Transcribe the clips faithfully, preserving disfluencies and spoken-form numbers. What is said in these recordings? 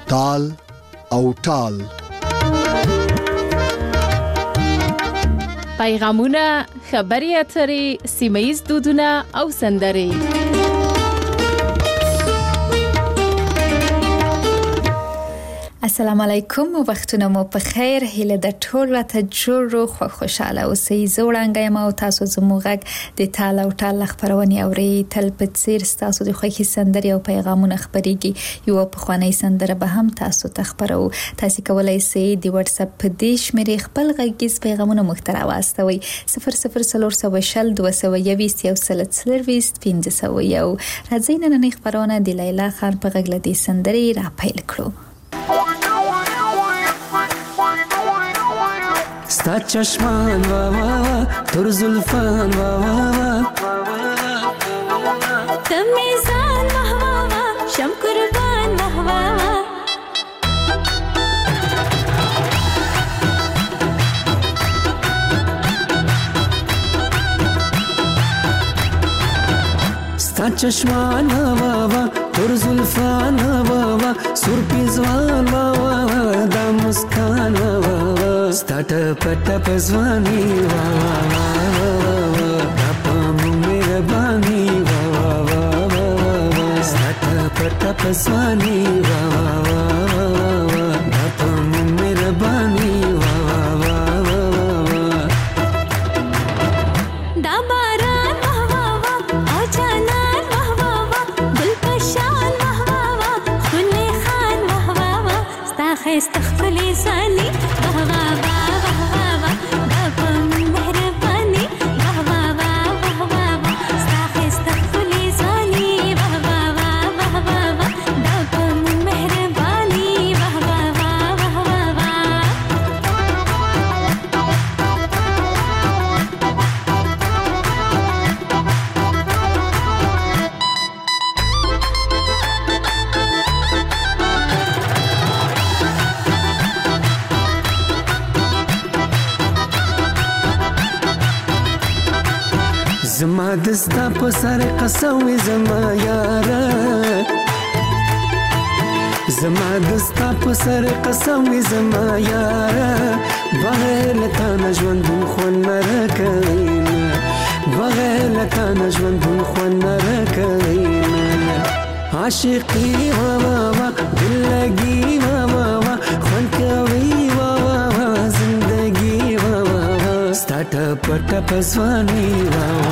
تال او ټال. پیغامونه، خبري اترې، سیمه‌ییز دودونه او سندرې. السلام علیکم او وختونه مو په خیر. هیله د ټول راته جوړ رو خو خوشاله اوسئ. زوړانګه یم او تاسو زموږ د تال او ټال خبرونه اوري. تل په څیر تاسو د خوښي سندرې او پیغامونه خبريږي. یو په خواني سندره به هم تاسو ته خبرو. تاسو کولای شئ د واتس اپ په دیش مې خپل غږیز پیغامونه مخترا واستوي. صفر صفر صفر صفر شل دوه سوه یویست یو سل څلوېښت پنځه سوه یو. راځئ نن نه خبرونه د لیلا خان په غږ لدی سندرې را پیل کړو. ستا چشمان وا وا وا تر زلفان وا وا وا تمیزان وا وا وا شم قربان وا وا وا ستا چشمان وا وا تر زلفان وا وا سر پیزوان وا وا دا مسکان وا وا ستات پټ پزوانی وا وا وا دا پم مهربانی وا وا وا ستات پټ پزوانی وا وا وا دا پم مهربانی وا وا وا دا باران وا وا وا او جانان وا وا وا گل پشان وا وا وا خلی خان وا وا وا ستا خست خپلی زانی وا وا زما دستا په سر قسم زما یارا زما دستا په سر قسم زما یارا بغیر لتا نجوان دون خون نرکینا بغیر لتا نجوان دون خون نرکینا عاشقی وا وا وا دلگی وا وا وا خون کوي وا وا وا زندگی وا وا وا ستات پټ پسوانی وا وا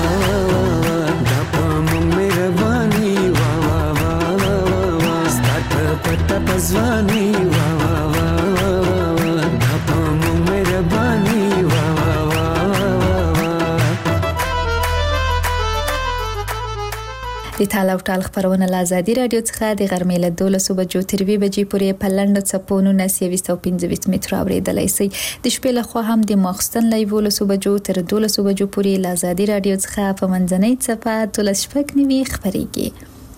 پزوانی وا وا وا دا پم مهربانی وا وا وا د تال او ټال خبرونه له آزادي رادیو څخه د غرمې له دولسو بجو تر دوه بجې پورې په لنډو څپونو نسیويست او پنځه متر اوریدلای شئ. د شپې له خوا هم د ماخستن له دولسو بجو تر دولسو بجو پورې له آزادي رادیو څخه په منځنۍ څپه دولس شپږ نیمې خبريږي.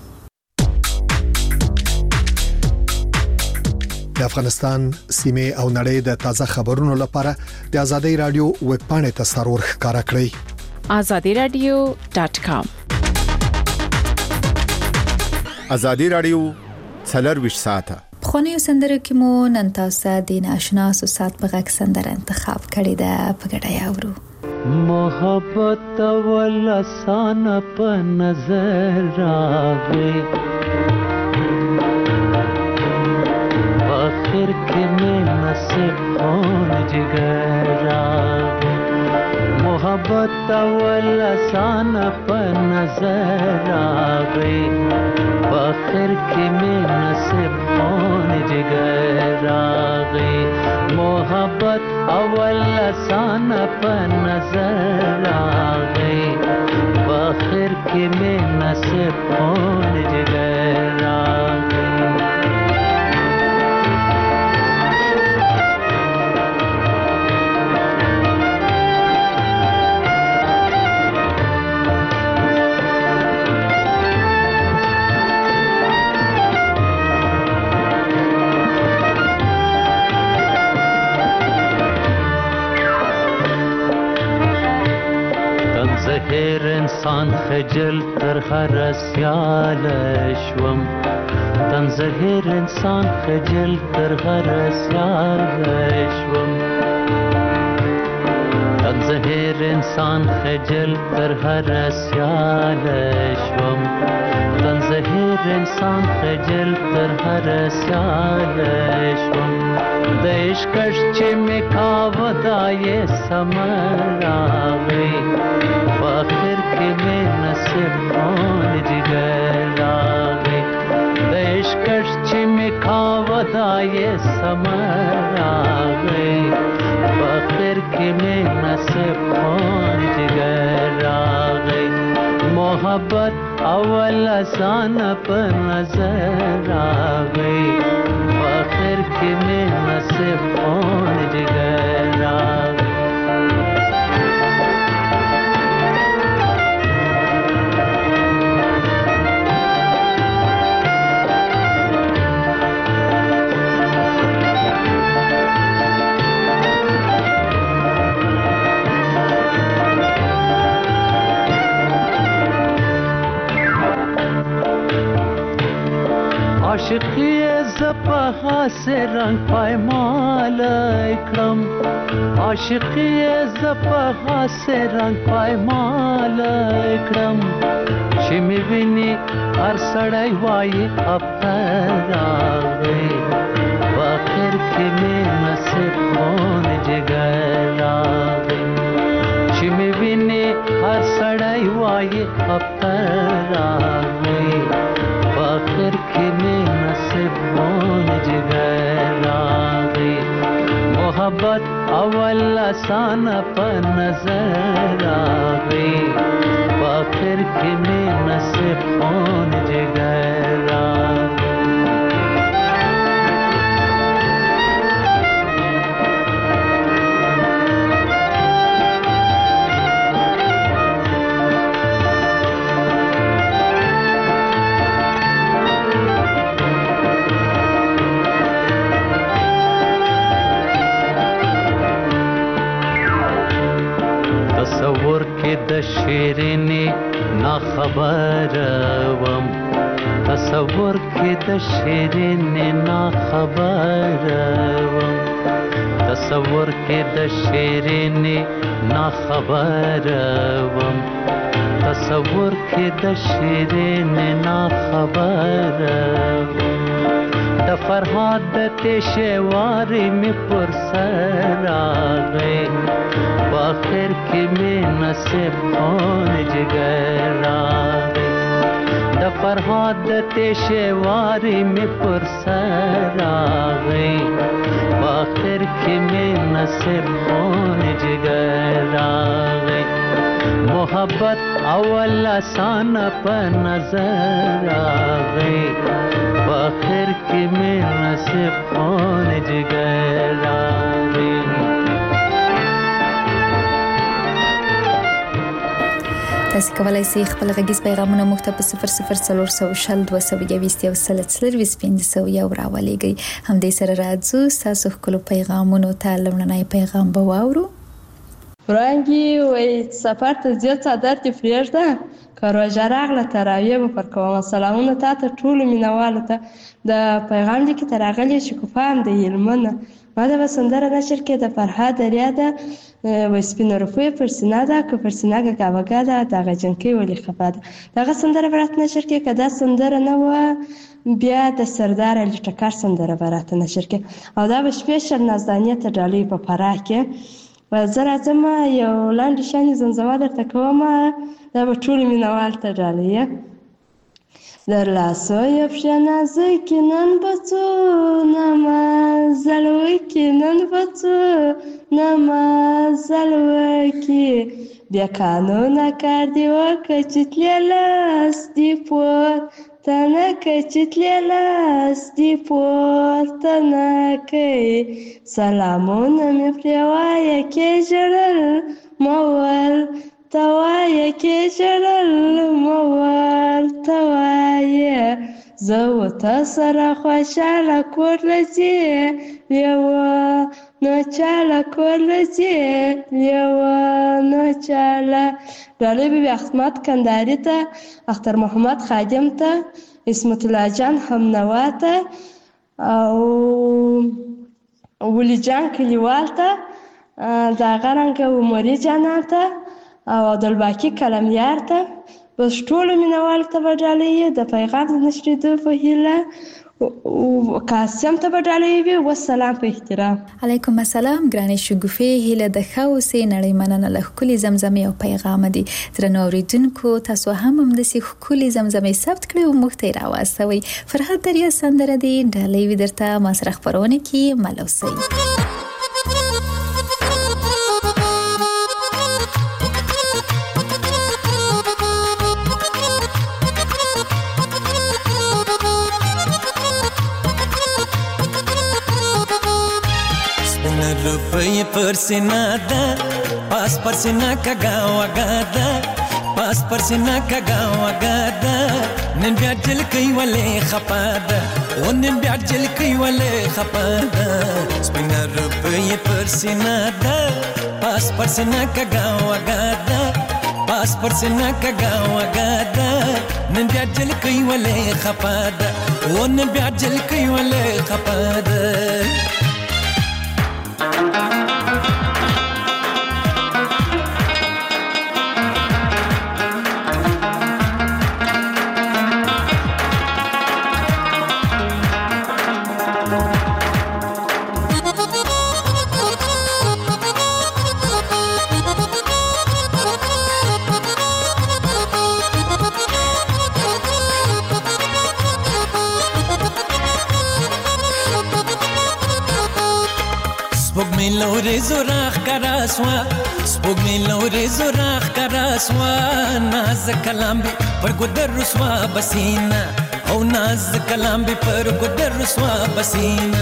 د افغانستان سیمه او نړۍ د تازه خبرونو لپاره د آزادۍ رادیو ویب پاڼه ته سرور ښکارا کړئ. آزادي رادیو ډاټ کام. آزادي رادیو څلور ساعته. خونیو سندرو کې مو نن تاسو د ناشنا سات په غږ سندره انتخاب کړې ده. په ګډه یاورو. محبت ول آسان په نظر راغی आखिर के में नसीब कौन जिगर आगे मोहब्बत अवल आसान पर नजर आ गई आखिर के में नसीब कौन जिगर आ गई मोहब्बत अवल आसान पर नजर आ गई आखिर के में नसीब कौन जिगर आ गई زهر انسان انسان خجل تر هر سیال شوم تن زهیر انسان خجل تر هر سیال شوم تن زهیر انسان خجل تر هر سیال شوم تن زهیر انسان خجل تر هر سیال شوم د عشقش چې مې کاوه دا یې سمر راغی په آخر کې مې نصیب خون جګر راغی د عشقش چې مې کاوه دا یې سمر راغی په آخر کې مې نصیب خون جګر راغی محبت اول آسان په نظر راغی آخر کې مې نصیب خون جګر راغی عاشقی زپا حاس رنگ پایمال اکرم عاشقی زپا حاس رنگ پایمال اکرم چې می ویني هر سړی وایي افتر راغی په آخر کې مې نصیب خون جګر راغی چې می ویني هر سړی وایي افتر راغی په آخر کې مې نصیب خون جګر راغی محبت اول آسان په نظر راغی په آخر کې مې نصیب خون جګر راغی تصور کې د شیرینې نا خبر وم تصور کې د شیرینې نا خبر وم تصور کې د شیرینې نا خبر وم تصور کې د شیرینې نا خبر وم د فرهاد د تیشه وارې مې پر سر راغی په آخر کې مې نصیب خون جګر راغی د فرهاد د تیشه وارې مې پر سر راغی په آخر کې مې نصیب خون جګر راغی محبت اول آسان په نظر راغی په آخر کې مې نصیب خون جګر راغی تاسو کولای شئ خپل غږیز پیغامونه موږ ته په صفر صفر څلور سوه شل دوه سوه یوویشت یو سل څلرویشت پنځه سوه یو راولېږئ همدې سره راځو ستاسو ښکلو پیغامونو ته لومړنی پیغام به واورو وړانګې وایي سفر ته ځې څادر دې پرېږده که روژه راغله تراویح به پر کومه سلامونه تا ته ټولو مینهوالو ته د پیغام لیکې ته راغلی شکوفه هم د هلمنه ما د به سندره نشر کې د فرهاد دریا ده وایي سپینه روپۍ پر سینه ده که پر سینه ګګاوګا ده دغه جنکۍ ولې خفه ده دغه سندره به راته نشر کې که دا سندره نه وه بیا د سردار علي ټکر سندره به راته نشر کې او دا به سپیشل نازدانې ته ډالۍ په فراه کې زه راځم یو لاندې شانې زمزمه درته کوم دا به ټولو مینهوال ته ډالۍ در لاسوی پښې نازکې نن به څو نمازل وکړي نن به څو نمازل وکړي بیا قانونه کار دې وکړه چې تلې لاس دې پورته نه کوي چې تلې لاس دې پورته نه کوي سلامونه مې پرې وایه کې ژړل مه ورته وایه کې ژړل مه ورته وایه زه و تا سره خوشحاله کور له ځې یوه نو چاله کور ځې لیوانو چاله. ډالۍ به وي احمد کندهاري ته، اختر محمد خادم ته، عصمت الله جان همنوا ته او ولی جان کلیوال ته، د هغه رنګه عمري جانان ته او عبدالباقي قلمیار ته. بس ټولو مینهوالو ته به ډالۍ د پیغام د نشرېدو په هیله. قاسم ته به ډالۍ وي. والسلام په احترام. علیکم السلام ګرانې شګوفې، هیله د ښه اوسې، نړۍ مننه له ښکلې زمزمې او پیغام دي. درنو اورېدونکو، تاسو هم همداسې ښکلې زمزمې ثبت کړئ او موږ ته یې راواستوئ. فرحت دریا سندره دی، ډالۍ وي درته ما سره خپرونه کې مل اوسئ. روپی پر سینا دا پاس پر سینا کگا وگا دا پاس پر سینا کگا وگا دا نن بیا جل کئی والے خپا دا او نن بیا جل کئی والے خپا دا سپینا روپی پر سینا دا پاس پر سینا کگا وگا دا پاس پر سینا کگا وگا دا نن بیا جل کئی والے خپا دا او نن بیا جل کئی والے خپا دا. سپوږمۍ لورې زوراخ کراسوا سپوږمۍ لورې زوراخ کراسوا ناز کلام به پر ګدر رسوا بسینا او ناز کلام به پر ګدر رسوا بسینا.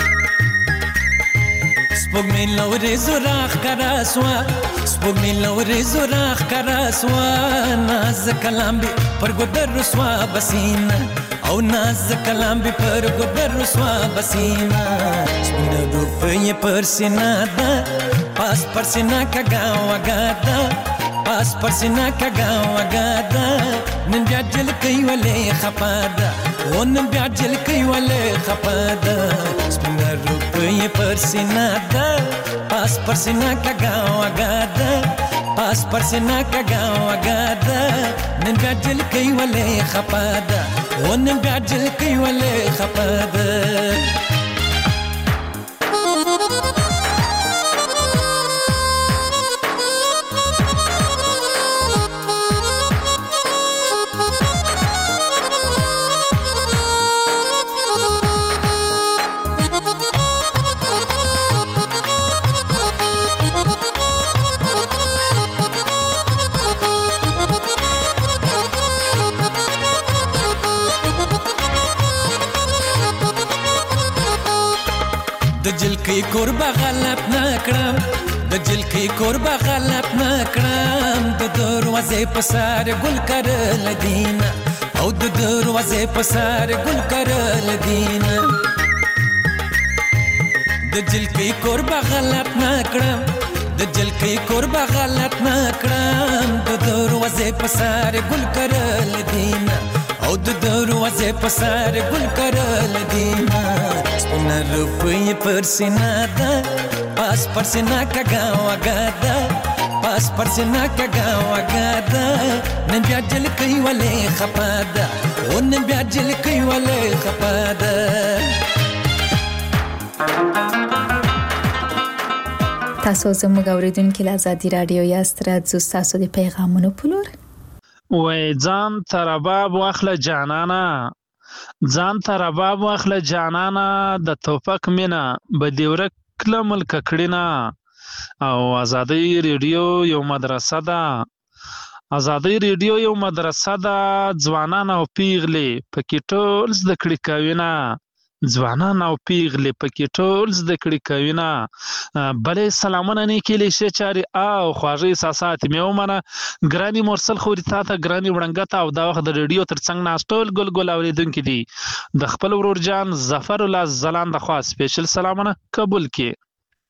سپوږمۍ لورې زوراخ کراسوا سپوږمۍ لورې زوراخ کراسوا ناز کلام به پر ګدر رسوا بسینا او ناز کلام به پر ګدر رسوا بسینا. سپینا روپی پر سینا دا پاس پر سینا کگا وگا دا پاس پر سینا کگا وگا دا نن بیا جل کئی والے خپا دا او نن بیا جل کئی والے خپا دا. سپینا روپی پر سینا دا پاس پر سینا کگا وگا دا پاس پر سینا کگا وگا دا نن بیا جل کئی والے خپا دا او نن بیا جل کئی والے خپا دا. د جلکی کوربه غلط نکړم د جلکی کوربه غلط نکړم د دروازې په سر ګل کرل دینه او د دروازې په سر ګل کرل دینه د جلکی کوربه غلط نکړم د جلکی کوربه غلط نکړم د دروازې په سر ګل کرل دینه او د دروازې په سر ګل کرل دینه. سپینا روپی پر سینا دا پاس پر سینا کگا وگا دا پاس پر سینا کگا وگا دا نن بیا جل کئی والے خپا دا او نن بیا جل کئی والے خپا دا. تاسو زموږ اوریدونکو له آزادي رادیو یاست، راځو تاسو د پیغامونو په لور. وای ځان ته رباب واخله جانانا ځان ته رباب واخله جانانا د توفق مینا به دې ورک کله ملک کړینا. او آزادي ریډیو یو مدرسه ده آزادي ریډیو یو مدرسه ده ځوانان او پیغلې پکې ټول زده کړې کوي نه ځوانان او پیغلې پکې ټول زده کړې کوي نه. بلې سلامونه نیکې لیشې چارې او خواږه احساسات مې ومنه. ګراني مرسل خوري تا ته ګراني وړنګه ته او دا وخت د ریډیو تر څنګ ناست ټول ګل ګل اورېدونکي دي د خپل ورور جان ظفر الله زلان د خوا سپیشل سلامونه قبول کړي.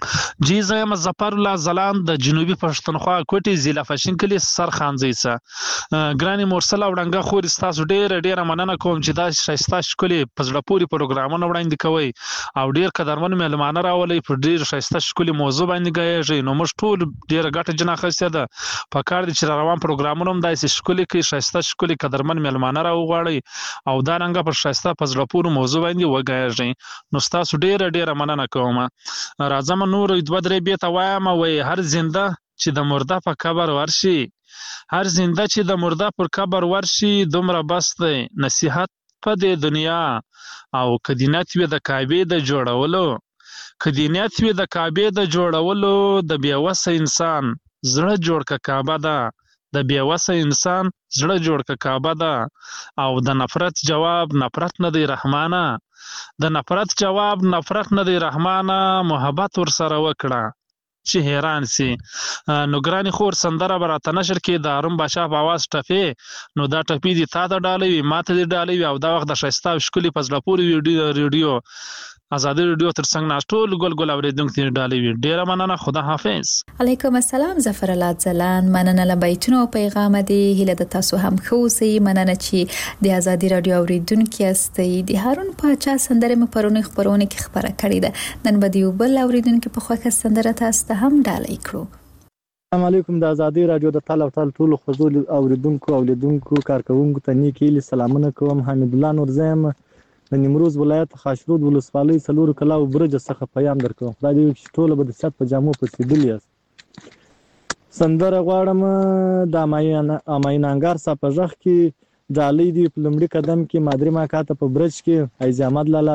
جی زه ظفر الله ځلاند د جنوبي پښتونخوا کوټې ضلع فشین کلي سر خانځي څه ګراني مرسل او ډنګه خور تاسو ډېر ډېر مننه کوم چې دا شایسته ښکلي په زړه پورې پروګرامونه وړاندې کوي او ډېر قدرمن مېلمانه راولئ په ډېر شایسته ښکلي موضوع باندې ګایږئ نو موږ ټول ډېره ګټه جنا اخیستې ده په کار دي چې روان پروګرامونه هم داسې ښکلي کړي شایسته ښکلي قدرمن مېلمانه راوغواړئ او دا رنګه په شایسته په زړه پورې موضوع باندې وګایږئ نو ستاسو ډېره ډېره مننه کوم راځم نور دوه درې بیته وایم وایي هر زنده چې د مرده په قبر ورشي هر زنده چې د مرده پر قبر ورشي دومره بس دی نصیحت په دې دنیا او که دې نیت وي د کعبې د جوړولو که دې نیت وي د کعبې د جوړولو د بېوسه انسان زړه جوړ که کعبه ده د بېوسه انسان زړه جوړ که کعبه ده او د نفرت جواب نفرت نه دی رحمانه د نفرت جواب نفرت نه دی رحمانه محبت ورسره وکړه چې حیران سي نو ګرانې خور سندره به راته نشر کې د هارون بادشاه په اواز ټپې نو دا ټپې دې تا ته ډالۍ وي ما ته دې ډالۍ وي او دا وخت د ښایسته او ښکلي په زړه پورې ریډیو آزادي ریډیو تر څنګ ناست ټول ګل ګل اورېدونکو ته ډالۍ وي ډېره مننه خدا حافظ علیکم السلام ظفر الله ځلاند مننه له بیتونو او پیغام دې هیله د تاسو هم ښه اوسئ مننه چې د آزادي راډیو اورېدونکي یاستئ د هارون پاچا سندره مې پرونی خبرونه کې خبره کړې ده نن به د یو بل اورېدونکي په خوښه سندره تاسو ته هم ډالۍ کړو السلام علیکم د آزادي راډیو د تعال او تعال ټول خزول اوریدونکو او لیدونکو کارکونکو ته نیکی سلامونه کوم حمید الله نورزم د نیمروز ولایت خاشرود ولسوالۍ څلور کلاو برج څخه پیغام درکوم خدای دې چې ټول به د صحت په جامو پسې دلی یاست سندره غواړم د اماین انګار صاحب په ځخ کې ډالۍ دی په لمړي قدم کې مادری ماکاته په برج کې ایز احمد لاله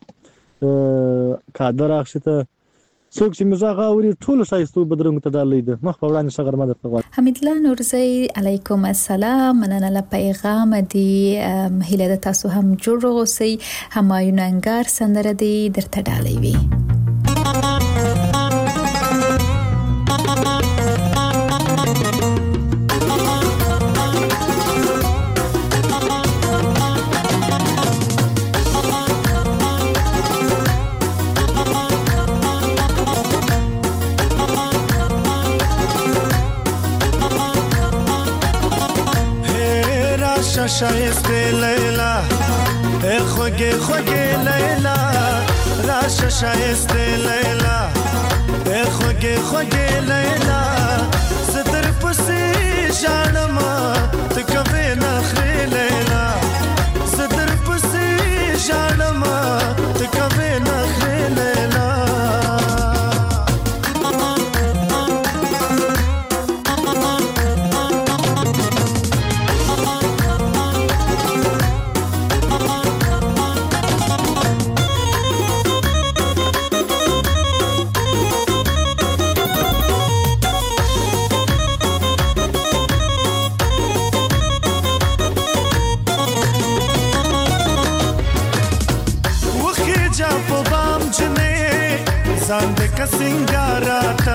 ته کادر اخشته څوک چې مزه غاوري ټول شایستو بدرنګ ته ډالۍ ده مخ په وړاندې شغر مدر ته غواړم حمید الله نورزی علیکم السلام مننه له پیغام دی هیله د تاسو هم جوړ اوسئ همایون انګار سندره دی درته ډالۍ وي شایسته لیلا ای خوگه خوگه لیلا راش شایسته لیلا ای خوگه خوگه لیلا صدر پسی جانما تکوی نخری لیلا صدر پسی جانما تکوی نخری لیلا Sande ka singarata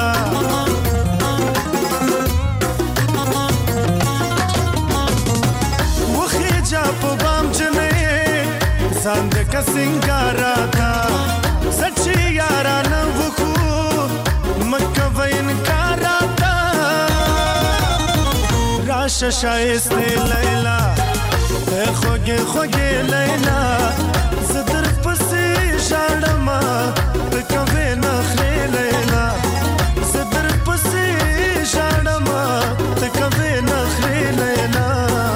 Wukhija po bam jane Sande ka singarata Sachi yara na wukhu Makka vain karata Rasha shaiste Layla E khoge khoge Layla Zadar pasi sharma کبه نخری لیلا صدر پسی شانما کبه نخری لیلا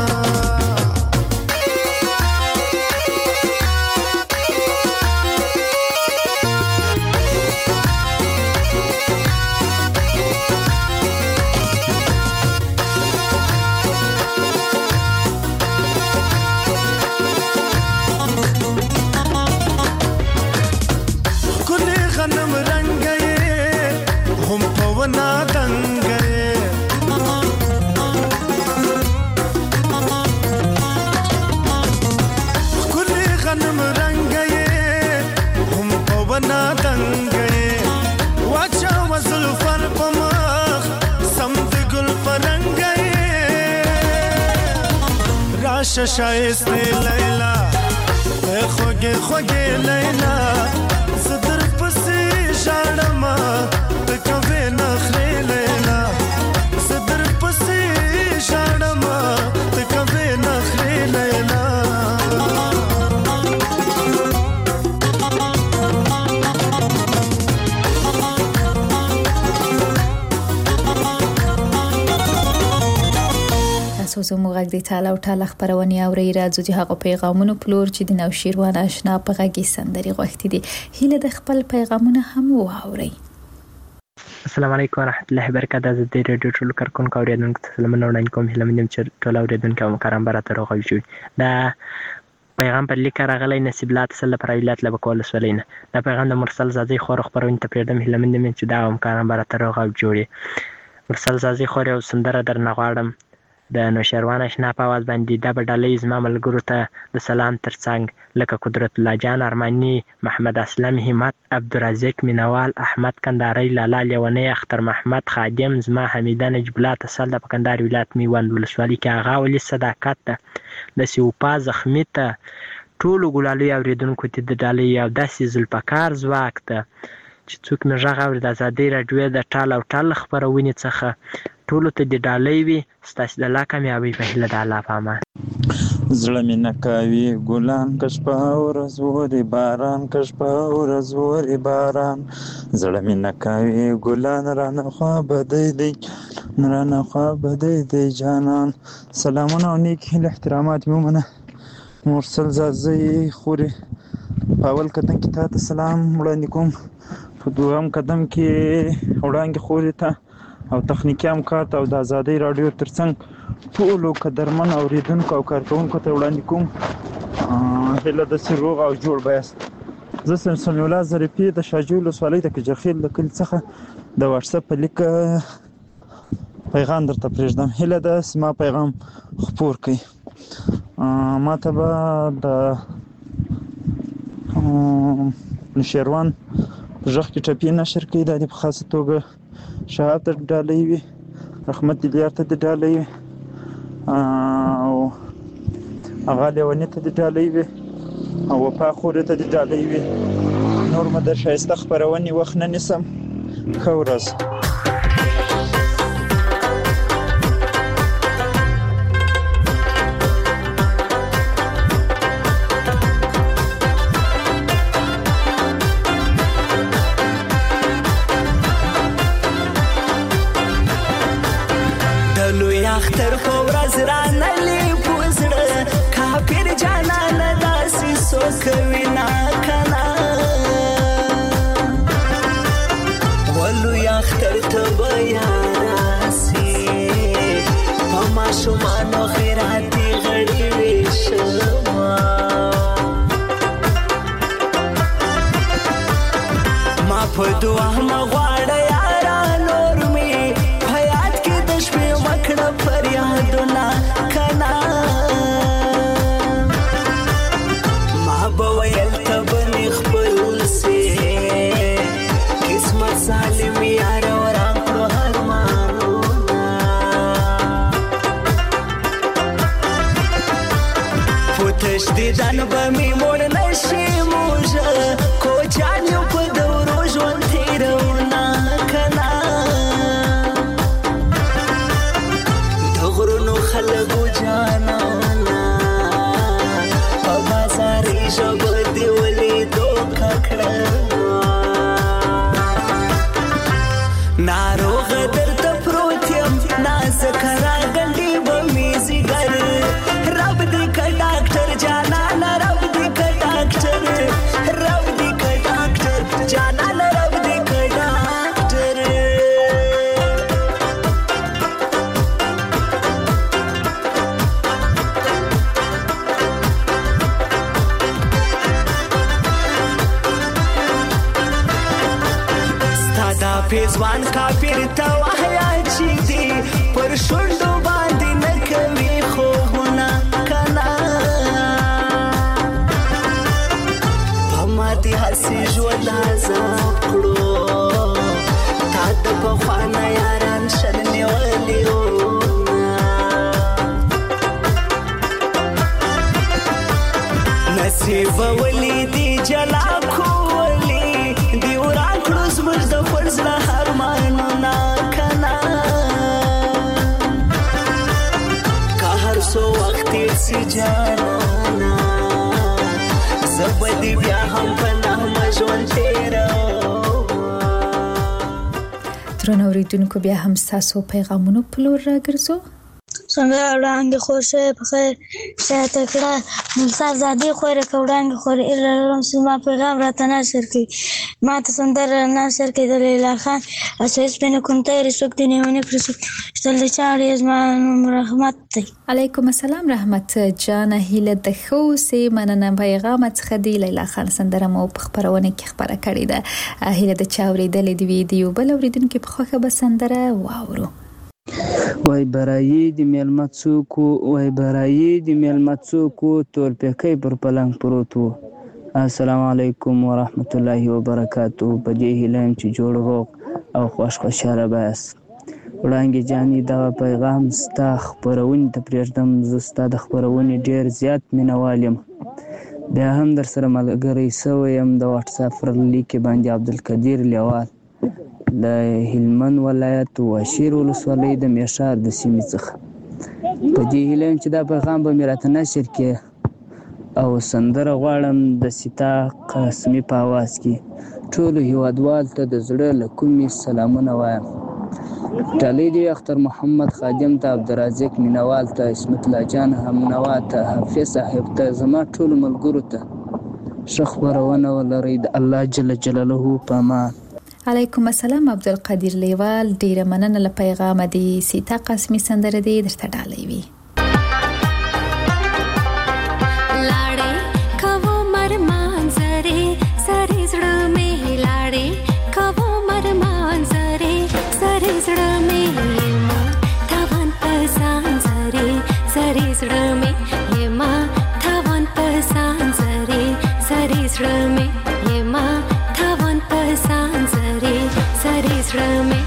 شایسته لیلا خوگه خوگه لیلا صدر پسی شړما ته کوي نخري لیلا صدر پسې شړما ته کوي نخري لیلا تاسو زموږ غږ د تعالی او تعالی خبرونه اوري راځي چې هغه پیغامونه پلور چې د نو شیروان آشنا په غږی سندري غوښتي دي هله د خپل پیغامونه هم واوري. السلام علیکم ورحمت الله وبرکاته. د دې رادیو ټول کارکونکو اوریدونکو ته سلام وړاندې کوم. هله منم چې ټول اوریدونکو مکرم برات راغلی شو. دا پیغام پر لیک راغلی نصیب الله تسل پر ویلات لبه کول سولینه. دا پیغام د مرسل زادی خور خبرونه ته پردم. هله منم چې دا مکرم برات راغلی جوړي. مرسل زادی خور او سندره در نغواړم د نوشیروان آشنا په आवाज باندې د بدلې زما ملګرو ته د سلام ترڅنګ لکه قدرت الله جان ارمانی، محمد اسلم، همت، عبدالرزاق مینوال، احمد کندهاری، لالا لیونی، اختر محمد خادم، زما حمیده نجیب الله تسل د کندهار ولایت میوند ولسوالۍ کې هغه ولي صداقت ته د سیوپا زخمی ته ټولو ګلالي اوریدونکو ته د ډالۍ او داسې زلپکار ځواک ته چې څوک مې غږ اوري د ازادۍ راډیو د ټال او ټال خبرونې څخه ټولو ته د ډالۍ وي. ستاسو د الله کامیابۍ په هیله د الله په امان. زړه مې نه کوي ګلان کش په ورځ ورې باران کش په ورځ ورې باران زړه مې نه کوي ګلان رانه خوا بدی دی رانه خوا بدی دی جانان. سلامونه او نیک هیله احترامات مې ومنه. مرسل زازۍ خوري په اول قدم کې تا ته سلام وړاندې کوم. په دوهم قدم کې وړانګې خوري ته او تخنیکی همکار ته او د ازادۍ راډیو ترڅنګ ټولو قدرمن اوریدونکو او کارکوونکو ته وړاندې کوم هیله داسې روغ او جوړ بیاست. زه سمسون الله ظریفي د شاجوی ولسوالۍ د کجرخیل د کلي څخه د واتساپ په لیک پیغام درته پرېږدم. هیله ده زما پیغام خپور کړئ. ما ته به د نوشیروان په غږ کې ټپې نشر کړي. دا دې په خاصه توګه شهاب ته ډالۍ وي، رحمت دیلیار ته د ډالۍ وي او هغه لیوني ته د ډالۍ وي او وفا خوري ته د ډالۍ وي. نور مې د ښایسته خپرونې وخت نه نیسم. ښه ورځ. اختر په ورځ رانلې پوزړه کافر جانان داسې سوکوي نا کنا ولو اختر ته بیا راسي په ماشومانو خیراتي غړي وشما ما په دعا مغواړه یارا نور می حیات کې د شپې وکړه فریادونه کنا ما به ویل ته بنې خپل سي قسمت ظالم یار وران کړو ارمانونه پوتش دیدن به می مړ نشي موږه کوچان یو په دورو ژوند تیرونه کنا خلقو جانانا په بازاري ژبه دې ولیدو ککړه ناروغه درته پروت یم نازکه راګنډې به مې ځیګر رب دې که ډاکټر جانانه رب دې که ډاکټر رب دې که ډاکټر جانانه رب دې که ډاکټر پیزوان کافر ته وحیا چې دی پر شونډو باندې نه کوي خوبونه کنا په ماتې هسې ژوند عذاب کړو تا د پخوانه یاران شل نیولي نصیب ولی دی جلا کولی دی وران کړو زموږ د فرزړه ارمانونه کنا که هر څو وخت تیر سي جانانا زه به دې بیا هم په نغمه ژوند تېروم. درنو اوریدونکو بیا هم ستاسو پیغامونو په لور راګرځو. څنګه وړاندې خور صاحب په خیر صحت کړه موسی زادي خوره کوړانګ خوره الهام سما پیغام راته نشر کی ما ته سندر نشر کی د لیلا خان اساس بنه کومته رسوک دی نیونه پرسو شتل چاړې زمان رحمت دی. علیکم السلام رحمت جان هیله د خو سي مننه پیغام څخه دی لیلا خان سندره مو په خبرونه کې خبره کړې ده. هیله د چاوري د ویډیو بل اوریدونکو په خوخه به سندره واورو. وای برایی د میلمه څوکو وای برایی د میلمه څوکو تور پکې پر پلنګ پروت وو. السلام علیکم ورحمت الله وبرکاتو. په دې هیلم چې جوړ روغ او خوش خوشاله بس وړاندې جاني دا پیغام ستا خبرونه ته پرېږدم. زه ستا د خبرونه ډیر زیات مینوال یم. بیا هم در سره ملګری سوی یم د واتس اپ پر لیک باندې عبدالقدیر لیوال د هلمند ولایت واشیر ولسوالۍ د میشار د سیمې څخه. په دې هیله چې دا پیغام به مې راته نشر کړي او سندره غواړم د سیتا قاسمي په اواز کې ټولو هیوادوال ته د زړه له کومې سلامونه وایم. ډالۍ دی اختر محمد خادم ته عبدالرزاق مینوال ته اسمت الله جان همنوا ته حافظ صاحب ته زما ټولو ملګرو ته ښه خپرونه ولرئ. د الله جل جلاله په امان. علیکم السلام عبدالقدیر لیوال ډیره مننه له پیغام دی سیتا قاسمي سندره دی درته ډالۍ وي. لاړې کوو مرمان زره سره زړه مې لاړې کوو مرمان زره سره زړه مې ما تاوان پسان زره سره زړه مې ما تاوان پسان زره سره زړه مې ما تاوان پسان زره سره زړه مې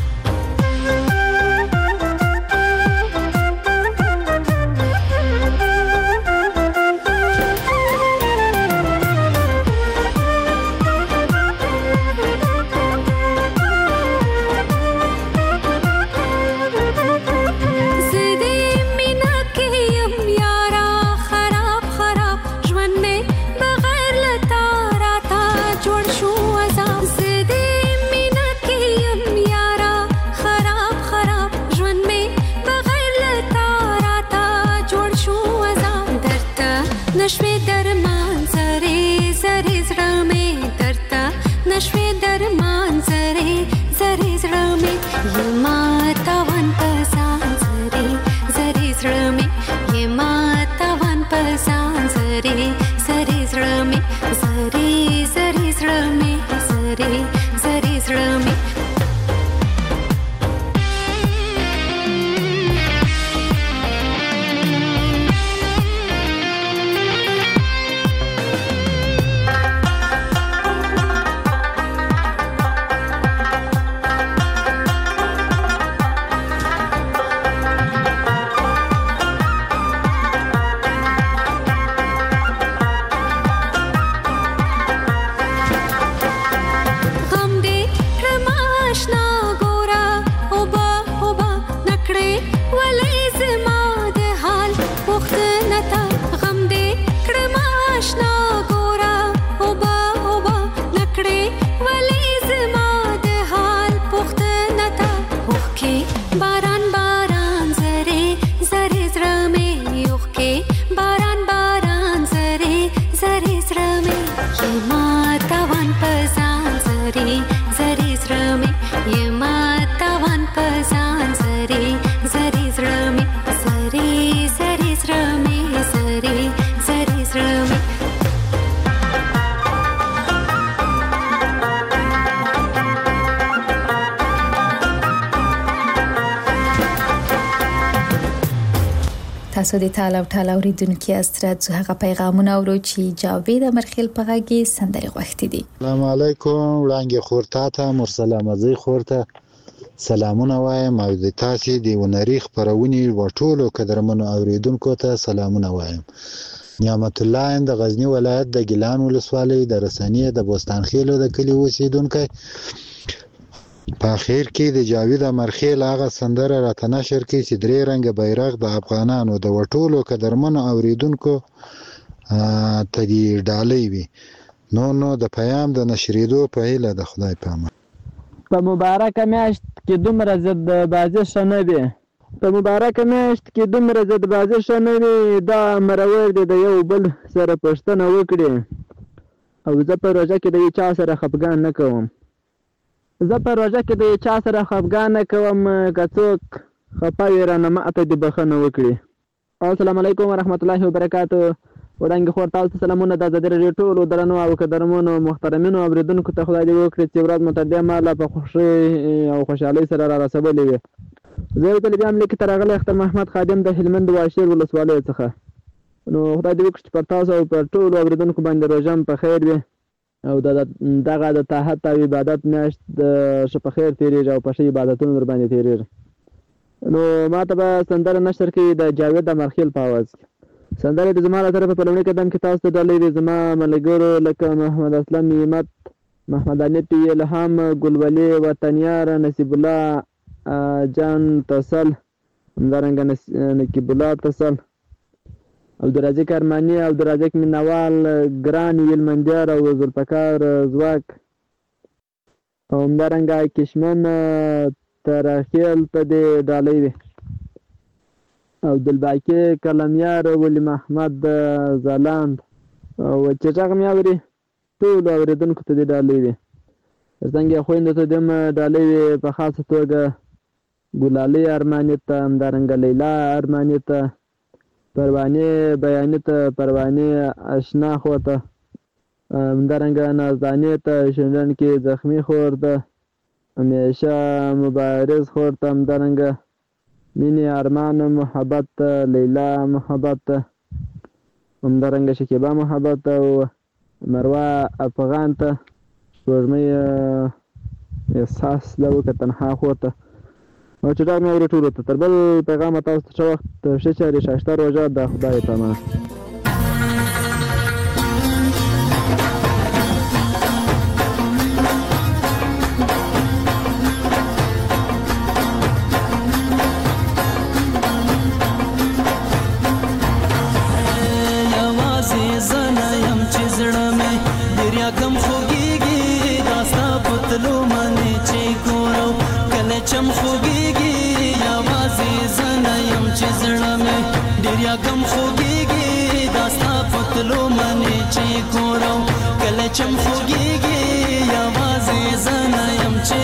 تاسو د تعالی او تعالی اوریدونکو استرات زه هغه پیغامونه اورو چې جاوید امرخیل په غږی سندري غوښتي دي. السلام علیکم وړاندې خورتا ته مرسله مزي خورته سلامونه وایم او د تاسو د ونری خبرونی وټولو قدرمنو اوریدونکو ته سلامونه وایم. نعمت الله د غزنی ولایت د ګیلان ولسوالۍ د رسنۍ د بوستان خیلو د کلی اوسیدونکی. په اخر کې د جاوید امرخیل هغه سندره راته نشر کړي چې درې رنګه بیرغ د افغانانو د وټولو قدرمنو اوریدونکو ته دې ډالۍ وي. نو نو د پیام د نشریدو په هیله د خدای په امان. په مبارکه میاشت کې دومره ضد بازي ښه نه وي په مبارکه میاشت کې دومره ضد بازي ښه نه وي. دا مرور دي د یو بل سره پوښتنه وکړي او زه په روژه کې د یو چا سره خفګان نه کوم زه په روژه کې د یو چا سره خفګان نه کوم که څوک خفه وي رانه ماته دې بښنه وکړي. السلام علیکم ورحمت الله وبرکاتو. وړاندې خور تاسو ته سلامونه. د ازادي راډیو ټولو درنو او قدرمنو محترمینو اوریدونکو ته خدای دې وکړي چې ورځ مو تر دې مهاله په خوښۍ او خوشحالۍ سره را رسولې وي. زه یو ځل بیا هم لیک ته راغلی اختر محمد خادم د هلمند واشیر ولسوالۍ څخه. نو خدای دې وکړي چې پر تاسو او پر ټولو اوریدونکو باندې روژه هم په خیر وي او دغه د طاعت او عبادت میاشت د ښه په خیر تېرېږي او په ښه عبادتونو در باندې تېرېږي. نو ما ته به سندره نشر کړي د جاوید امرخیل په اواز کې. سندره د زما له طرفه په لومړي قدم کې تاسو ته ډالۍ دي زما ملګرو لکه محمد اسلم نعمت، محمد انیت، الهام، ګلولي، وطنیار، نصیب الله جان تسل، همدارنګه نقیب الله تسل، عبدالرزاق ارماني، عبدالرزاق مینوال، ګران ویلمندیار او ذوالفقار ځواک او همدارنګه کشمن ترخیل ته دې ډالۍ وي. عبدالباقي کلمیار، ولی محمد ځلاند او چې غږ مې اوري ټولو اورېدونکو ته دې ډالۍ وي. څنګه خویندو ته دې هم ډالۍ وي په خاصه توګه ګلالۍ ارماني ته، همدارنګه لیلا ارماني ته، پروانې بیاني ته، پروانې اشنا خو ته، همدارنګه نازدانې ته، شنډن کې زخمي خور ته، همیشه مبارز خور ته، همدارنګه مینې ارمان محبت ته، لیلا محبت ته، همدارنګه شکیبا محبت ته او مروه افغان ته، سپوږمۍ احساس لو که تنها خو ته او چې ډاګ مې اوري ټولو ته. تر بل پیغامه تاسو ته ښه وخت، ښه چارې، ښایسته روژه د خدای په امان. چم خوږیږي یوازې زه نه یم چې زړه مې ډېر یاګم خوږیږي دا ستا په تلو منې چې ګورم کله چم خوږیږي یوازې زه نه یم چې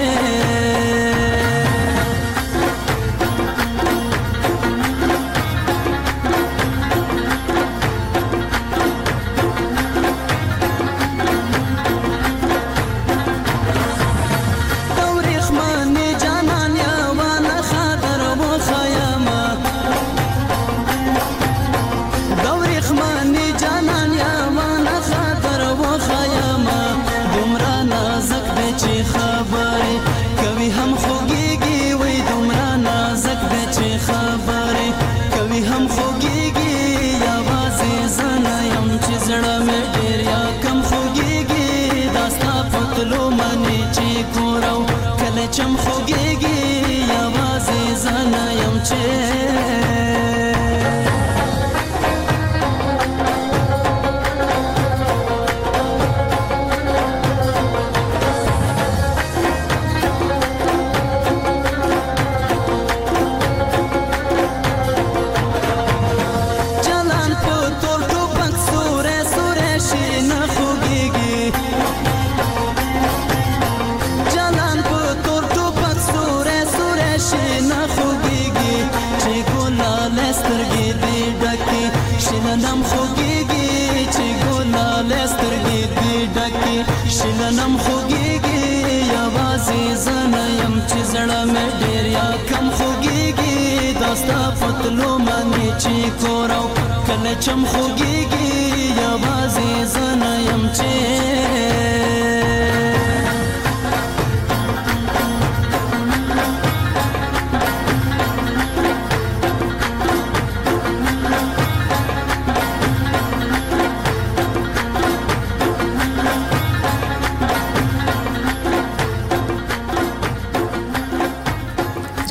چم خوږیږي یوازې زه نه یم چې شلنم خوږیږي یوازې زه نه یم چې زړه مې ډېر یا کم خوږیږي دا ستا په تلو منې چې کورو کله چم خوږیږي یوازې زه نه یم چې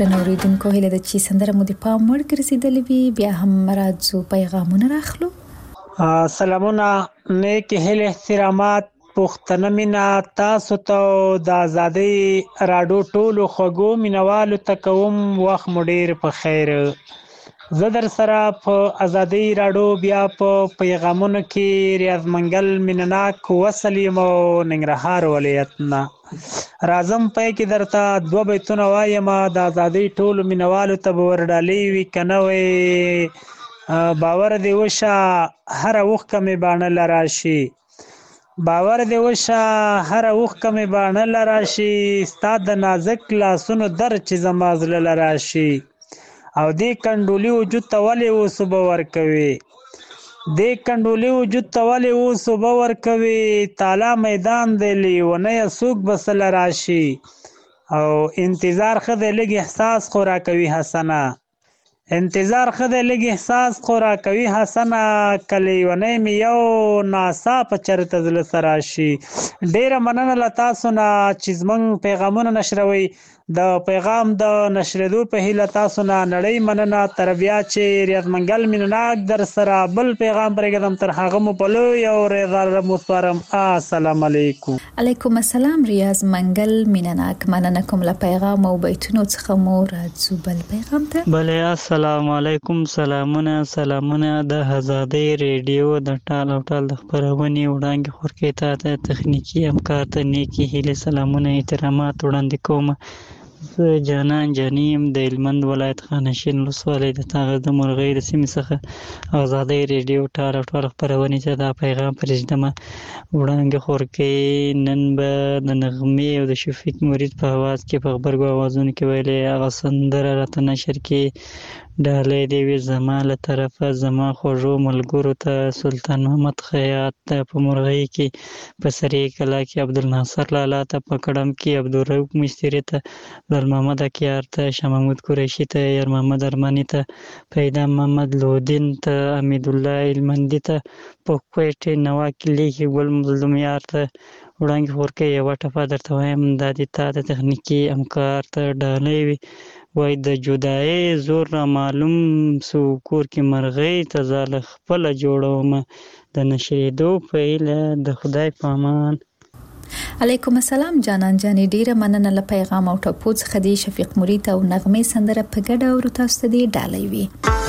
درنو اوریدونکو هیله د چی سندره مو د پام وړ ګرځیدلې وي بیا هم راځو پیغامونه راخلو. سلامونه نیک هیله احترامات پښتنه مینا تاسو ته د ازادۍ راډیو ټولو خوږو مینوالو ته کوم وخت مو ډیر په خیر. زه در سره په ازادۍ راډیو بیا په پیغامونو کې ریاض منګل مینناک وصل یم او ننګرهار ولایت نه. راځم پای کې درته دوه بیتونه وایم د ازادۍ ټولو مینوالو ته به ورډالۍ وي که نه وی باور دې وشه هره اوښکه مې باڼله راشي باور دې وشه هره اوښکه مې باڼله راشي ستا د نازک لاسونو در چې زما زړه له راشي او دې کنډولي وجود ته ولې اوس اوبه ورکوي دې کنډولي وجود ته ولې اوس اوبه ورکوي تالا میدان دی لیونیه څوک به سله راشي او انتظار ښه دی لږ احساس خو راکوي حسنه انتظار ښه دی لږ احساس خو راکوي حسنه که لیونی مې یو ناڅاپه چېرته زړه ته راشي. ډېره مننه له تاسو نه چې زموږ پیغامونه نشروئ. د پیغام د نشریدو په هیله تاسو نه نړۍ مننه. تر بیا چې ریاض منګل مینناک در سره بل پیغام پرېږدم تر هغه مو په لوی او رضا مو سپارم. السلام علیکم. علیکم السلام ریاض منګل مینناک مننه کوم له پیغام او بیتونو څخه مو راځو بل پیغام ته. بله السلام علیکم. سلامونه سلامونه د ازادۍ ریډیو د ټال او ټال د خپرونې وړاندې خورکې ته د تخنیکي همکار ته نیکې هیلې سلامونه احترامات وړاندې کوم. زه جانان جاني یم د هلمند ولایت خانشین ولسوالۍ د تاغ د مرغۍ د سیمې څخه ازادۍ ریډیو ټال او ټال خپرونې ته دا پیغام پرېږدمه. وړاندې خورکې نن به د نغمې او د شفیق مرید په اواز کې په غبرګو اوازونو کې ویلې هغه سندره راته نشر کې ډالۍ دې وي زما له طرفه زما خوږو ملګرو ته سلطان محمد خیاط ته په مرغۍ کې په سرې کلا کې عبدالناصر لالا ته په کړم کې عبدالرؤف مستري ته لال محمد اکیار ته شاه محمود قریشي ته یار محمد ارماني ته پیدا محمد لودین ته حمید الله هلمندي ته په کوټې نوا کلي کې ګل مظلوم یار ته وړاندې خورکې یوه ټپه درته وایم دا دې تا د تخنیکي همکار ته ډالۍ وي. وای د جدایۍ زور را معلوم سو کور کې مرغۍ ته زاله خپله جوړومه د نشریدو په هیله د خدای په امان. علیکم السلام جانان جاني ډیره مننه له پیغام او ټپو څخه دی شفیق مرید او نغمې سندره په ګډه اورو تاسو ته دی ډالۍ وي.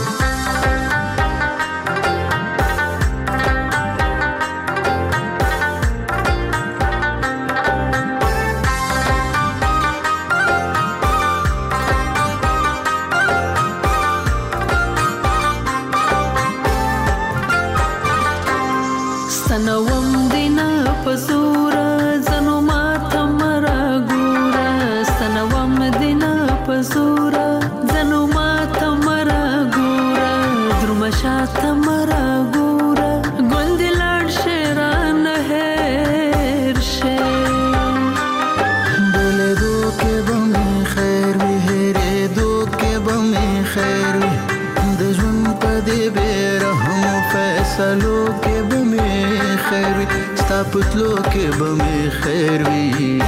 سنوم دینا پزورا زنو ماتا مرا گورا سنوم دینا پزورا زنو ماتا مرا گورا درمشاتا مرا گورا گلدی لار شیران هیر شیر بولے دو کے بمی خیر وی ہیرے دو کے بمی خیر وی دجون پا دی بیرحم فیصلو کے بمی خیر وی ستا پتلو کې به مې خیر وي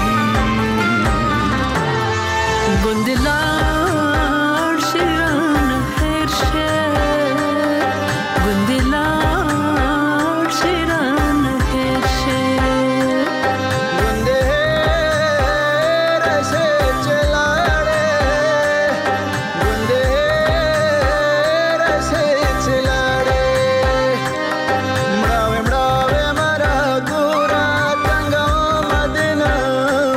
ګوندلار شیران هیر شیر ګوندلار شیران هیر شیر ګوندې رسې چلاړې ګوندې رسې چلاړې مړاوې مړاوې مرا ګورا څنګه مدینه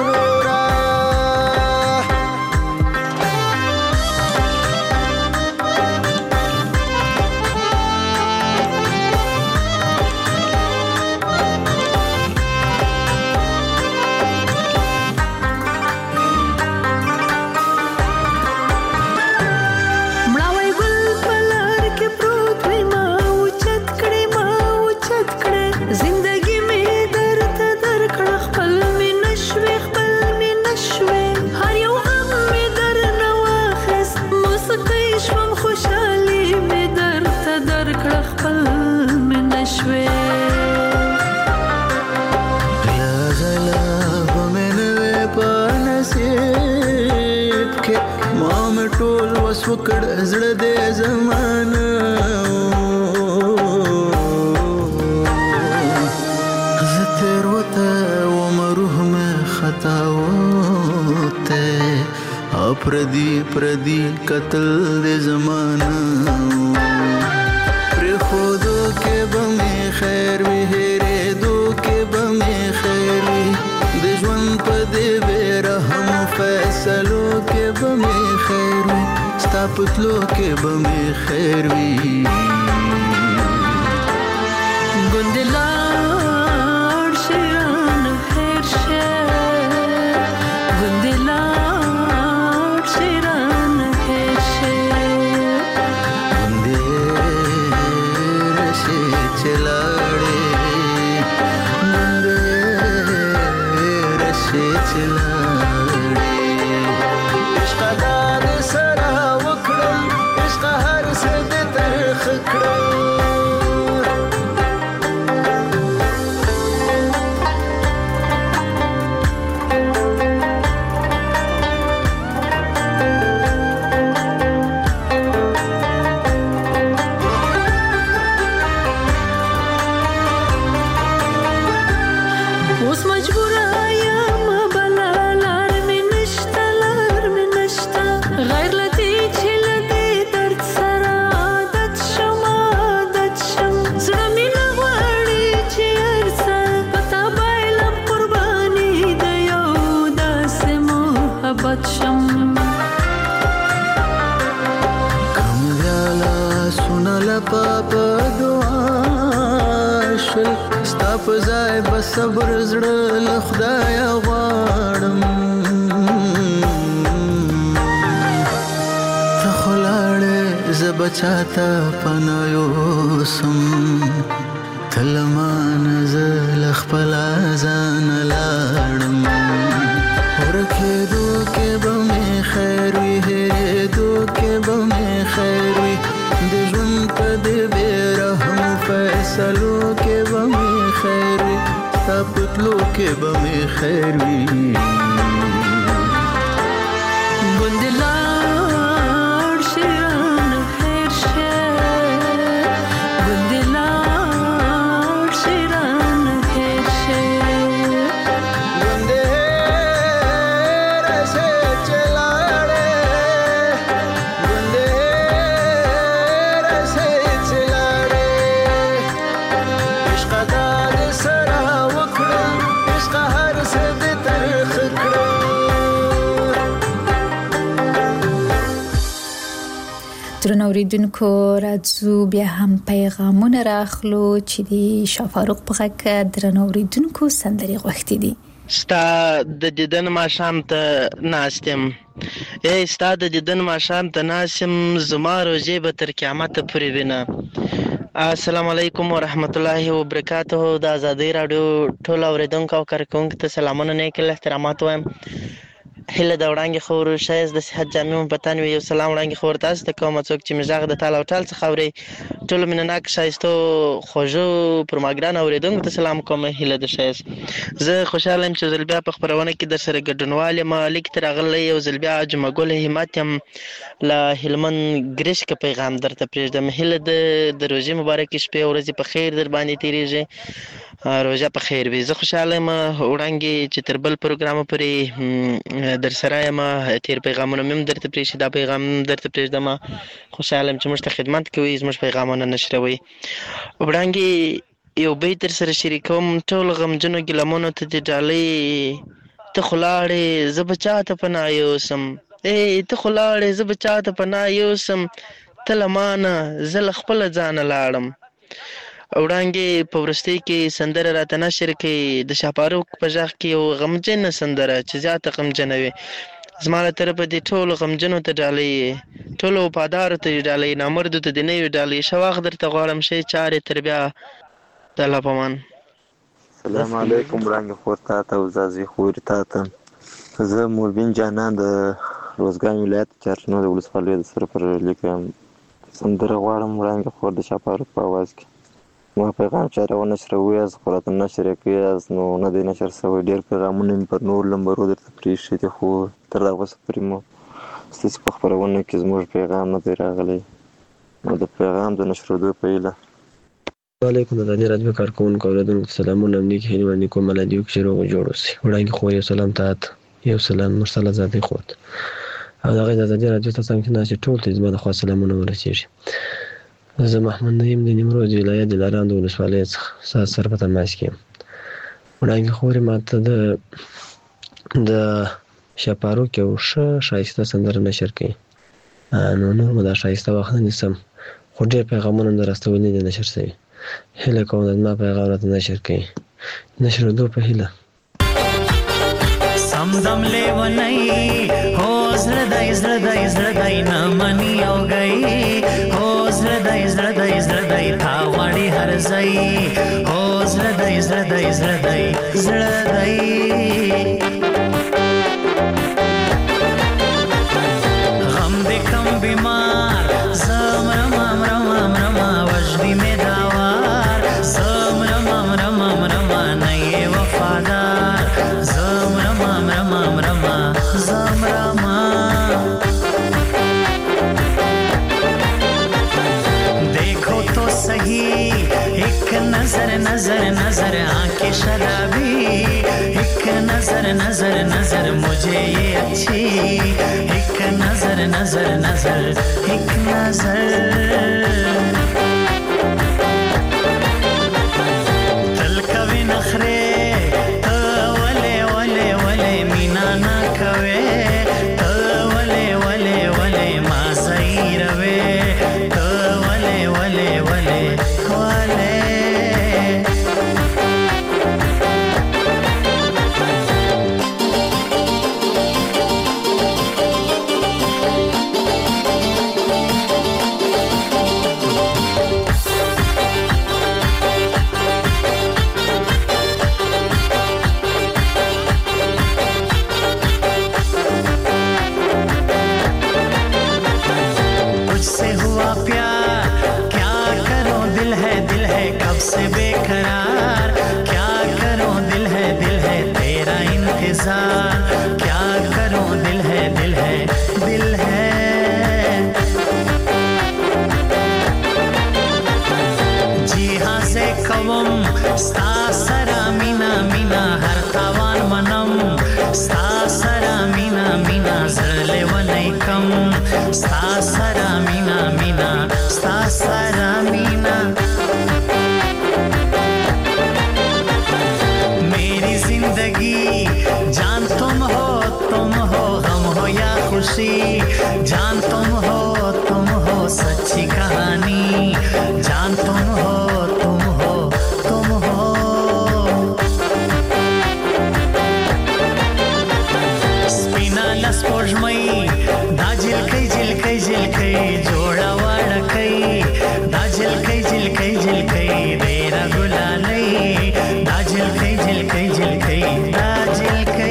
پردي قتل د زمانه پر خودو کې به مې خیر وي هېرېدو کې به مې خیر وي د ژوند په دې بې رحمو فیصلو کې به مې خیر وي ستا په تلو کې به مې خیر وي ګوندې لاړ شي رانه هېر شه ګوندې لاړ شي رانه هېر شه ګوندې راشي چې لاړې ګوندې راشي چې لاړې عشقه دا دې سره وکړم عشقه هر څه دې ترخه کړم اوس مجبوره یم بله لار مې نشته لار مې نشته غیر له دې چې له دې درد سره عادت شم عادت شم زړه مې نه غواړي چې هر څه په تا بایلم قرباني د یو داسې محبت شم کمیاله سونه لپه په دعا شل ستا په ځای به صبر زړه له خدایه غواړم ته خو لاړې زه به چاته پناه یوسم ته له مانه زه له خپله ځانه لاړم ورکېدو کې به مې خیر وي هېرېدو کې به مې خیر وي د ژوند په دې بې رحمو فیصلو کې به مې خیر وي ستا په تلو کې به مې خیر وي ګوندې لاړ شي رانه هېر شه ګوندې لاړ شي رانه هېر شه ګوندې راشي چې لاړې ګوندې راشي چې لاړې عشقه دا دې سره وکړم عشقه هر څه دې ترخه کړم درنو اوریدونکو راځو بیا هم پیغامونه راخلو چې د شاه فاروق په غږ درنو اوریدونکو سندرې غوښتي دي ستا د دیدن ماښام ته ناست یم ای ستا د دیدن ماښام ته ناست یم زما روژې به تر قیامته پورې وینه السلام علیکم ورحمت الله وبرکاته د ازادۍ راډیو ټول اوریدونکو او کارکوونکو ته سلامونه نیک احترامات وایم هله د وړاندې خبرو شایست د صحت جامع په تن وي یو سلام وړاندې خبر تاسو ته کوم څوک چې مزاغ د تاله او ټال څخه اوري ټول مینناک شایستو خوږو پرماګران اوریدونکو ته سلام کوم هله د شایست زه خوشاله یم چې زل بیا په خبرونه کې در سره ګډونوال یم لیک تر غلې یو زل بیا جمع ګل همت یم لا هلمن ګریش کې پیغام درته پرېږدم هله د د روزي مبارک شپه ورځې په خیر در باندې تیریږي روزه په خیر وي زه خوشاله یم وړاندې چې تر بل پروګرام پورې در سره یم تیر پیغامونه مم درته پرېښي دا پیغام درته پرېږدم خوشاله یم چې موږ ته خدمت کوي زموږ پیغامونه نشروي وړاندې یو بیت در سره شریکوم ټول غمجنو ګیلمونو ته دې ډالۍ ته خو لاړې زه به چاته پناه یوسم ای ته خو لاړې زه به چاته پناه یوسم ته له مانه زه له خپله ځانه لاړم وړاندې په وروستۍ کې سندره راته نشر کړي د شاه فاروق په غږ کې یو غمجنه سندره چې زیاته غمجنه وي زما له طرفه دې ټولو غمجنو ته ډالۍ ټولو وفادارو ته ډالۍ نامردو ته دې نه وي ډالۍ ښه وخت درته غواړم ښې چارې تر بیا د الله په امان السلام علیکم وړاندې خور تا ته او زازي خورې تا ته زه موربین جانان د روزګان ولایت چارچنو د ولسوالۍ د سره پر لیکم سندره غواړم وړاندې خور د شاه فاروق په اواز کې ما پیغام چاره ونشروي از خو راته نشر یې کړی از نو نه دی نشر شوی ډېر پیغامونه مې پر نور لمبرو درته پرېښي دي خو تر دغه وسه پورې مو ستاسې په خپرونه کې زموږ پیغام نه دی راغلی نو د پیغام د نشرېدو په هیله وعلیکم ازادي راډیو کارکوونکو اورېدونکو ته سلامونه نیک هیلې باندې کوم الله دې وکړي چې روغ جوړ اوسئ وړاندې خور یو سلام ته یو سلام مرسل ازادي خور او د هغې د ازادي راډیو ته څنګ کې ناستې ټول ته زما د خوا سلامونه ورسېږي. زه محمد نعیم د نیمروز ولایت دلارام د ولسوالۍ څخه ساعت سر په تماس کې یم. وړانګې خورې ما ته د د شاپاروک یو ښه ښایسته سندره نشر کوي. نو نور مو دا ښایسته وخت نه نیسم، خو ډېر پیغامونه هم در استولي نه دي نشر شوي. هیله کوم د زما پیغام راته نشر کوي. نشرېدو په هیله. سمدم لیونی هو زړه دی زړه دی زړه دی نه مني او گئی هو زړه دی زړه دی زړه دی تا غواړي هر ځای هو زړه دی زړه دی زړه دی زړه دی غم دې کم بیمار زم رمم رمم رما وجدي مې داوار زم رمم رمم رما نه یې وفادار زم رمم رمم رما زم رما देखो तो सही एक नजर नजर नजर आंखें शराबी एक नजर नजर नजर मुझे ये अच्छी एक नजर नजर नजर एक नजर दिल कभी नखरे तो वले वले वले मीना ना कवे तो वले वले वले माज़ई रवे तो वले वले वले वले तुझसे हुआ प्यार क्या करो दिल है दिल है कब से बेकरार क्या करो दिल है दिल है तेरा इंतजार क्या करो दिल है दिल है दिल है जी हाँ से कवम स्ता सरा मीना मीना हर तावान मनम स्ता सरा मीना मीना जरले वनई कम स्ता सरा मीना मीना स्ता सरा मीना मेरी जिंदगी जान तुम हो तुम हो गम हो या खुशी जान तुम हो तुम हो सच्ची कहानी जान तुम हो तुम हो तुम हो स्पिना लस्पोजमई दा झिलकै झिलकै झिलकै जोड़ा वाड़कै दा झिलकै झिलकै झिलकै देरा गुलालै दा झिलकै झिलकै झिलकै दा झिलकै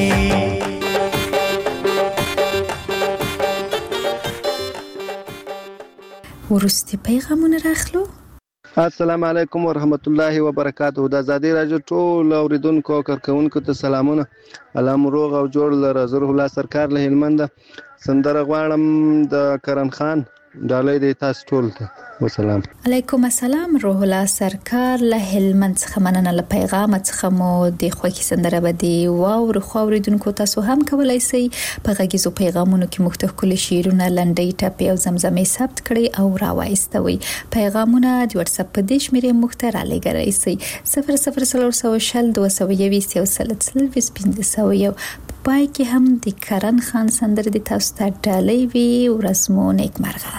وروستي پیغامونه راخلو. السلام علیکم ورحمت الله وبرکاته. د ازادي راډیو ټول اوریدونکو او کارکونکو ته سلامونه. الله مو روغ او جوړ لره. زه روح الله سرکار له هلمند سندره غواړم د کرن خان ډالۍ دی تاسو ټول ته. والسلام علیکم السلام. روح الله سرکار له هلمند څخه مننه. له پیغام څخه مو د خوښي سندره بدی واو خو اوریدونکو تاسو هم کولای شئ په غږیزو پیغامونو کې مختلف کلی شعرونه لنډۍ ټاپې او زمزمې ثبت کړئ او راوایستوي. پیغامونه د واتس اپ په دې شمیرې مختار لګرئ شئ صفر صفر صفر شل دوه سوه یوویشت یو سل څلوېښت پنځه سوه یو. پای کې هم د کرن خان سندره د تاسو ته ډالۍ وي. ورځ مو نیکمرغه.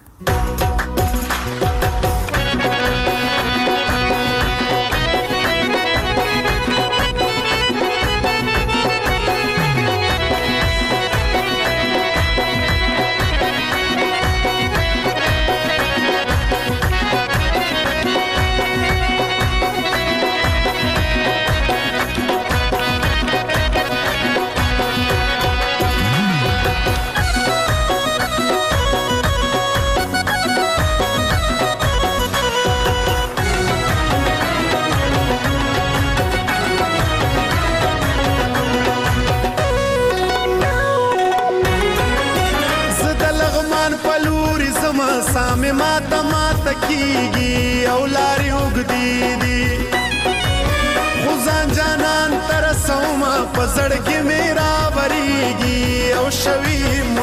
سامې ماته ماته کیږي او لارې اوږدې دي خو ځان جانان ته رسومه په زړه کې مې راورېږي او شوي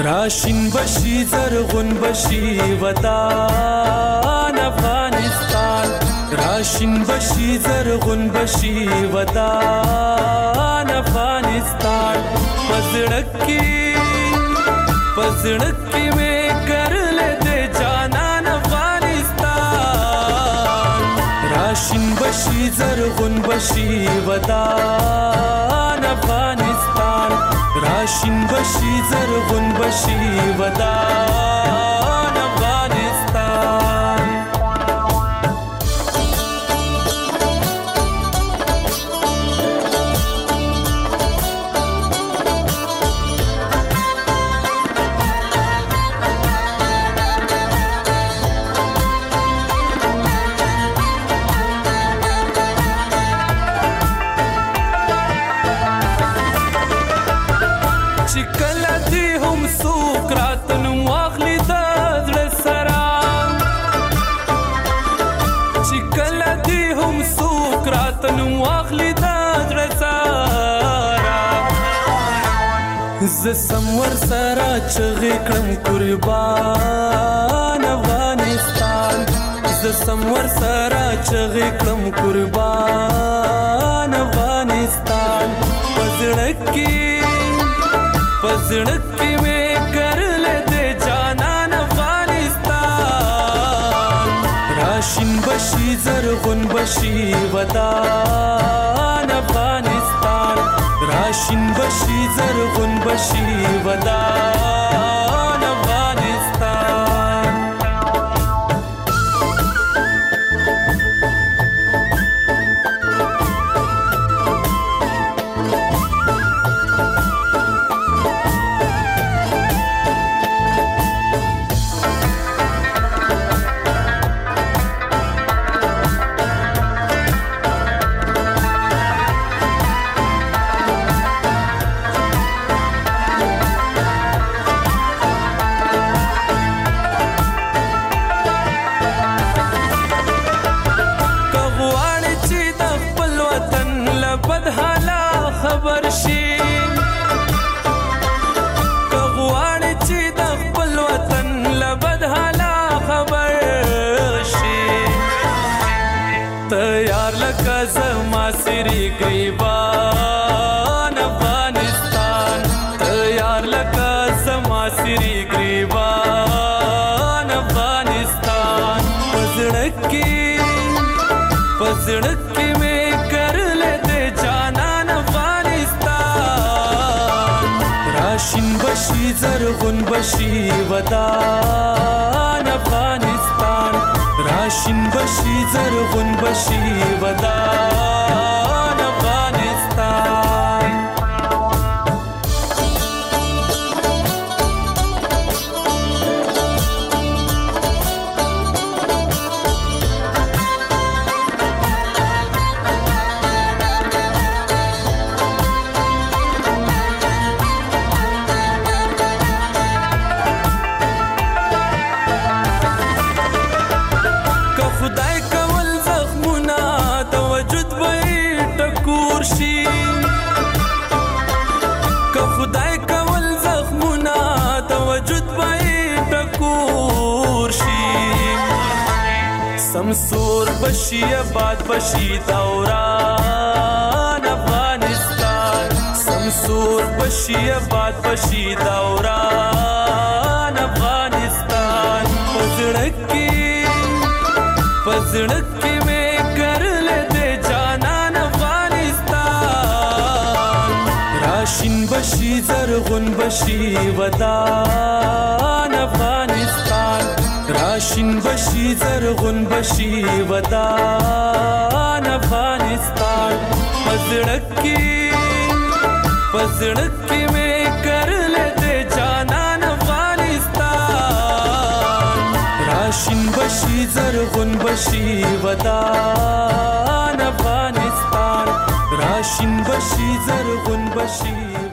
راشین بشي زرغون بشي ودان افغانستان راشین بشي زرغون بشي ودان افغانستان پزړکی پزړکی مې کرلې دې جانان افغانستان راشین بشي زرغون بشي ودان افغانستان راشین بشي زرغون بشي ودان افغانستان ز سمور سره چغې کړم قربان افغانستان ز سمور سره چغې کړم قربان افغانستان پزړکی پزړکی مې کرلې دې جانان افغانستان راشین بشي زرغون بشي ودان افغانستان راشین بشي زرغون بشي ودان افغانستان سری گریبان افغانستان تیار لکا زما سری گریبان افغانستان پزړکی پزړکی مې کرلې دې جانان افغانستان راشین بشي زرغون بشي ودان افغانستان راشین بشي زرغون بشي ودان افغانستان سمسور بشي آباد بشي دوران افغانستان سمسور بشي آباد بشي دوران افغانستان پزړکی پزړکی مې کرلې دې جانان افغانستان راشین بشي زرغون بشي ودان افغانستان راشین بشي زرغون بشي ودان افغانستان پزړکی پزړکی مې کرلې دې جانان افغانستان راشین بشي زرغون بشي ودان افغانستان راشین بشي زرغون بشي